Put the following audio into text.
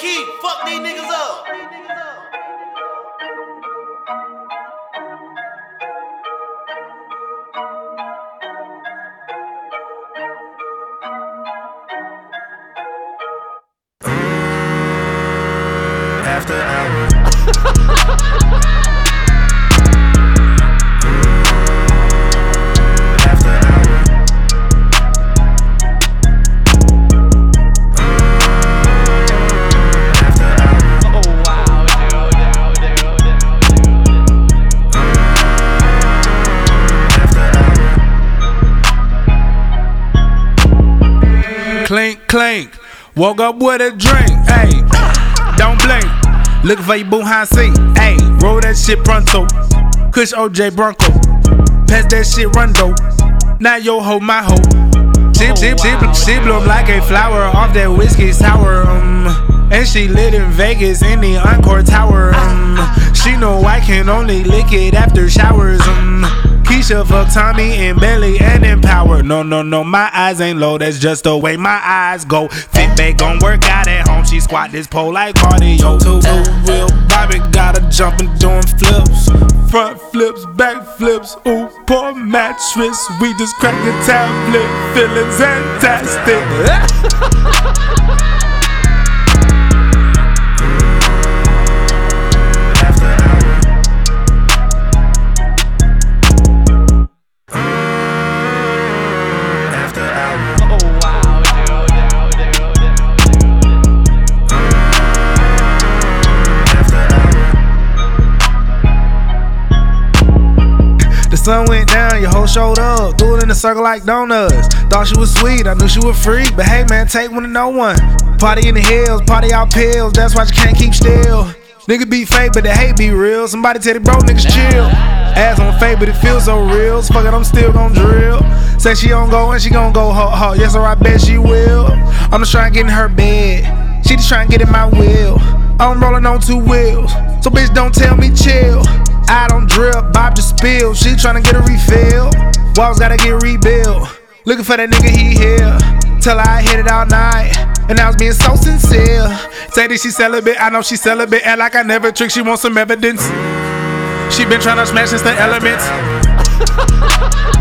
key. Fuck these niggas up. After hours. Clink, clink, woke up with a drink, ayy, don't blink, looking for your boo behind seat, ayy, roll that shit pronto, Kush OJ Bronco, pass that shit Rondo, now yo ho my ho, she bloom like a flower off that whiskey sour, and she lit in Vegas in the Encore Tower, she know I can only lick it after showers, Keisha fuck Tommy and Belly and Empower. No, my eyes ain't low, that's just the way my eyes go. Fit back gon' work out at home, she squat this pole like cardio. Two wheel Bobby got her jumping doing flips, front flips, back flips. Ooh, poor mattress, we just cracked the tablet, feeling fantastic. Sun went down, your hoe showed up, threw it in a circle like donuts. Thought she was sweet, I knew she was free, but hey man, take one to no one. Party in the hills, party out pills, that's why you can't keep still. Nigga be fake, but the hate be real. Somebody tell the bro niggas chill. Ass on fake, but it feels so real. So fuck it, I'm still gon' drill. Say she gon' go and she gon' go ho. Yes sir, I bet she will. I'm just trying to get in her bed, she just trying to get in my wheel. I'm rolling on two wheels, so bitch don't tell me chill. I don't drip, Bob just spill. She tryna get a refill. Walls gotta get rebuilt. Looking for that nigga, he here. Tell her I hit it all night, and I was being so sincere. Say that she celibate, I know she celibate. Act like I never tricked, she wants some evidence. She been tryna smash since the elements.